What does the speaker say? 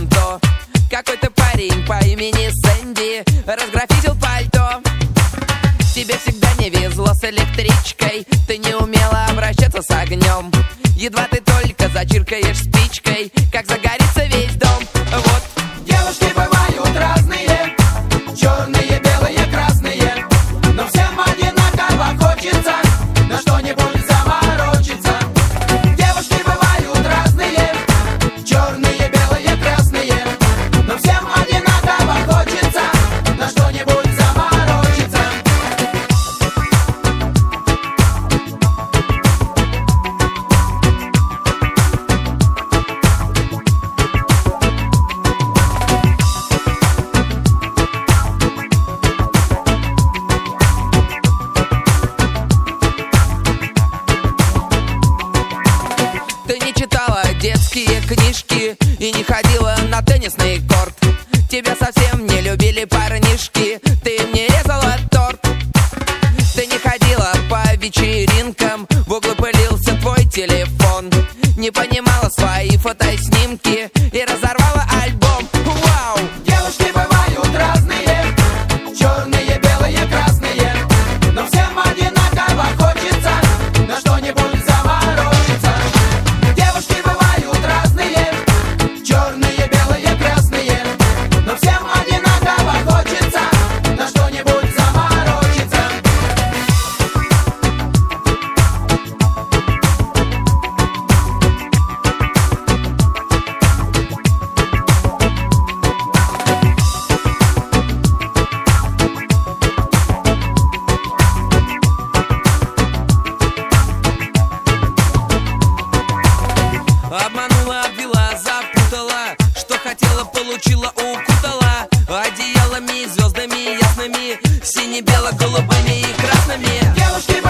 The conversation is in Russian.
Торонто какой-то парень по имени Сэнди разграфитил пальто. Тебе всегда не везло с электричкой, ты не умела обращаться с огнем. Едва ты только зачиркаешь спичкой, как загорится весь дом. Вот. Девушки бывают разные, черные, белые, красные, но всем одинаково хочется на что-нибудь заморочиться. Девушки бывают разные, черные, белые, красные, но всем одинаково хочется на что-нибудь заморочиться. Ты не читала детские книжки и не ходила на теннисный корт. Тебя совсем не любили парнишки, ты им не резала торт. Ты не ходила по вечеринкам, в углу пылился твой телефон. Не понимала свои фотоснимки и разорвала альбом. Вау! Девушки бывают разные, черные, белые, красные, но всем одинаково хочется на что-нибудь заморочиться. Девушки бывают разные, черные, белые, красные, но всем одинаково хочется на что-нибудь заморочиться. Обманула, обвела, запутала, что хотела, получила, укутала одеялами, звездами ясными, сине-бело-голубыми и красными. Девушки